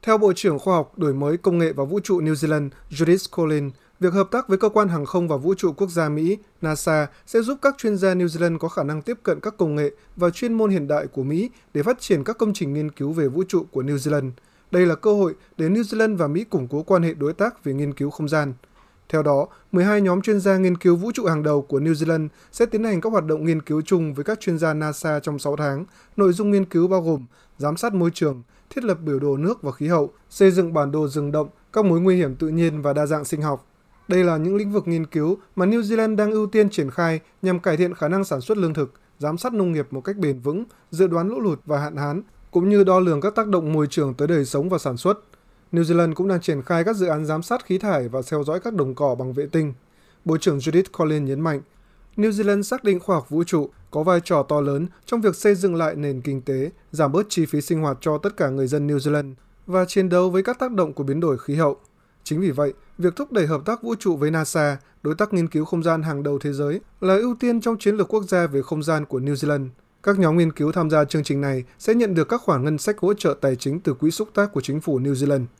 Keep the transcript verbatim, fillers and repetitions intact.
Theo Bộ trưởng Khoa học, Đổi mới, Công nghệ và Vũ trụ New Zealand Judith Collins, việc hợp tác với Cơ quan Hàng không và Vũ trụ Quốc gia Mỹ NASA sẽ giúp các chuyên gia New Zealand có khả năng tiếp cận các công nghệ và chuyên môn hiện đại của Mỹ để phát triển các công trình nghiên cứu về vũ trụ của New Zealand. Đây là cơ hội để New Zealand và Mỹ củng cố quan hệ đối tác về nghiên cứu không gian. Theo đó, mười hai nhóm chuyên gia nghiên cứu vũ trụ hàng đầu của New Zealand sẽ tiến hành các hoạt động nghiên cứu chung với các chuyên gia NASA trong sáu tháng. Nội dung nghiên cứu bao gồm giám sát môi trường, thiết lập biểu đồ nước và khí hậu, xây dựng bản đồ rừng động, các mối nguy hiểm tự nhiên và đa dạng sinh học. Đây là những lĩnh vực nghiên cứu mà New Zealand đang ưu tiên triển khai nhằm cải thiện khả năng sản xuất lương thực, giám sát nông nghiệp một cách bền vững, dự đoán lũ lụt và hạn hán, cũng như đo lường các tác động môi trường tới đời sống và sản xuất. New Zealand cũng đang triển khai các dự án giám sát khí thải và theo dõi các đồng cỏ bằng vệ tinh. Bộ trưởng Judith Collins nhấn mạnh, New Zealand xác định khoa học vũ trụ có vai trò to lớn trong việc xây dựng lại nền kinh tế, giảm bớt chi phí sinh hoạt cho tất cả người dân New Zealand và chiến đấu với các tác động của biến đổi khí hậu. Chính vì vậy, việc thúc đẩy hợp tác vũ trụ với NASA, đối tác nghiên cứu không gian hàng đầu thế giới, là ưu tiên trong chiến lược quốc gia về không gian của New Zealand. Các nhóm nghiên cứu tham gia chương trình này sẽ nhận được các khoản ngân sách hỗ trợ tài chính từ quỹ xúc tác của chính phủ New Zealand.